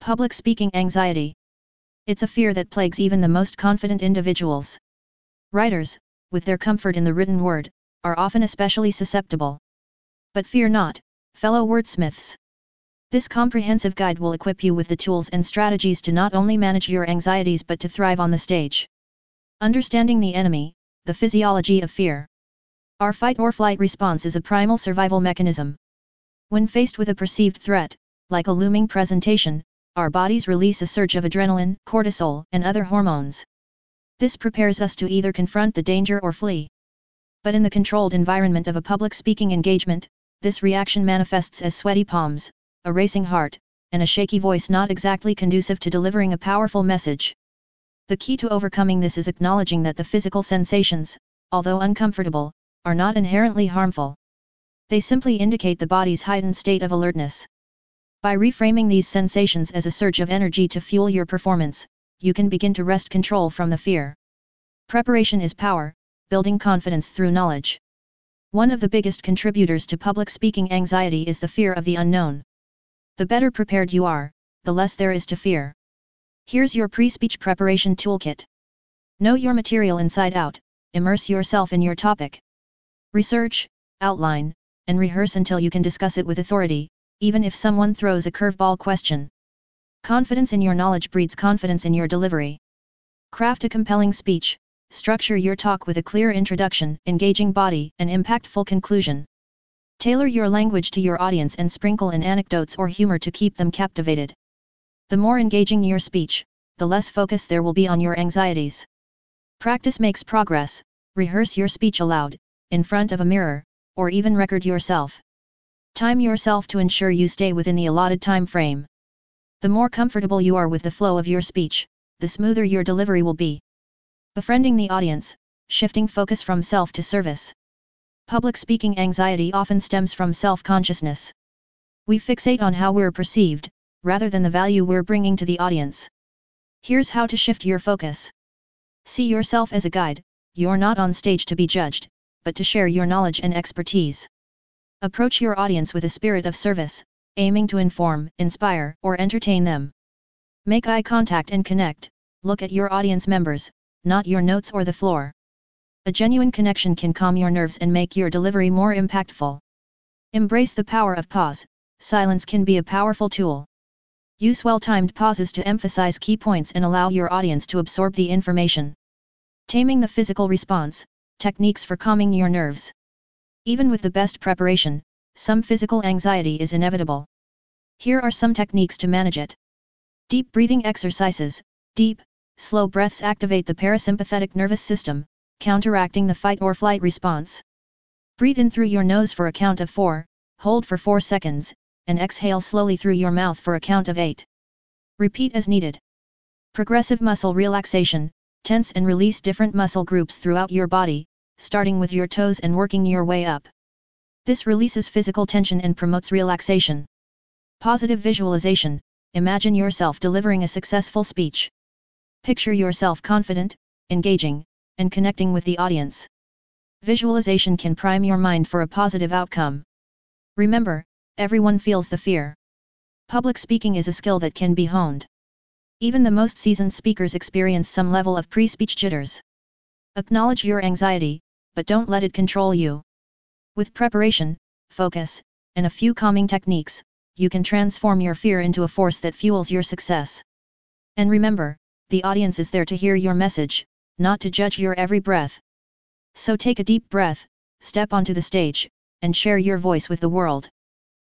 Public speaking anxiety. It's a fear that plagues even the most confident individuals. Writers, with their comfort in the written word, are often especially susceptible. But fear not, fellow wordsmiths. This comprehensive guide will equip you with the tools and strategies to not only manage your anxieties but to thrive on the stage. Understanding the enemy, the physiology of fear. Our fight or flight response is a primal survival mechanism. When faced with a perceived threat, like a looming presentation, our bodies release a surge of adrenaline, cortisol, and other hormones. This prepares us to either confront the danger or flee. But in the controlled environment of a public speaking engagement, this reaction manifests as sweaty palms, a racing heart, and a shaky voice not exactly conducive to delivering a powerful message. The key to overcoming this is acknowledging that the physical sensations, although uncomfortable, are not inherently harmful. They simply indicate the body's heightened state of alertness. By reframing these sensations as a surge of energy to fuel your performance, you can begin to wrest control from the fear. Preparation is power, building confidence through knowledge. One of the biggest contributors to public speaking anxiety is the fear of the unknown. The better prepared you are, the less there is to fear. Here's your pre-speech preparation toolkit. Know your material inside out, immerse yourself in your topic. Research, outline, and rehearse until you can discuss it with authority, even if someone throws a curveball question. Confidence in your knowledge breeds confidence in your delivery. Craft a compelling speech, structure your talk with a clear introduction, engaging body, and impactful conclusion. Tailor your language to your audience and sprinkle in anecdotes or humor to keep them captivated. The more engaging your speech, the less focus there will be on your anxieties. Practice makes progress. Rehearse your speech aloud, in front of a mirror, or even record yourself. Time yourself to ensure you stay within the allotted time frame. The more comfortable you are with the flow of your speech, the smoother your delivery will be. Befriending the audience, shifting focus from self to service. Public speaking anxiety often stems from self-consciousness. We fixate on how we're perceived, rather than the value we're bringing to the audience. Here's how to shift your focus. See yourself as a guide. You're not on stage to be judged, but to share your knowledge and expertise. Approach your audience with a spirit of service, aiming to inform, inspire, or entertain them. Make eye contact and connect. Look at your audience members, not your notes or the floor. A genuine connection can calm your nerves and make your delivery more impactful. Embrace the power of pause. Silence can be a powerful tool. Use well-timed pauses to emphasize key points and allow your audience to absorb the information. Taming the physical response. Techniques for calming your nerves. Even with the best preparation, some physical anxiety is inevitable. Here are some techniques to manage it. Deep breathing exercises. Deep, slow breaths activate the parasympathetic nervous system, counteracting the fight or flight response. Breathe in through your nose for a count of 4, hold for 4 seconds, and exhale slowly through your mouth for a count of 8. Repeat as needed. Progressive muscle relaxation. Tense and release different muscle groups throughout your body, starting with your toes and working your way up. This releases physical tension and promotes relaxation. Positive visualization. Imagine yourself delivering a successful speech. Picture yourself confident, engaging, and connecting with the audience. Visualization can prime your mind for a positive outcome. Remember, everyone feels the fear. Public speaking is a skill that can be honed. Even the most seasoned speakers experience some level of pre-speech jitters. Acknowledge your anxiety, but don't let it control you. With preparation, focus, and a few calming techniques, you can transform your fear into a force that fuels your success. And remember, the audience is there to hear your message, not to judge your every breath. So take a deep breath, step onto the stage, and share your voice with the world.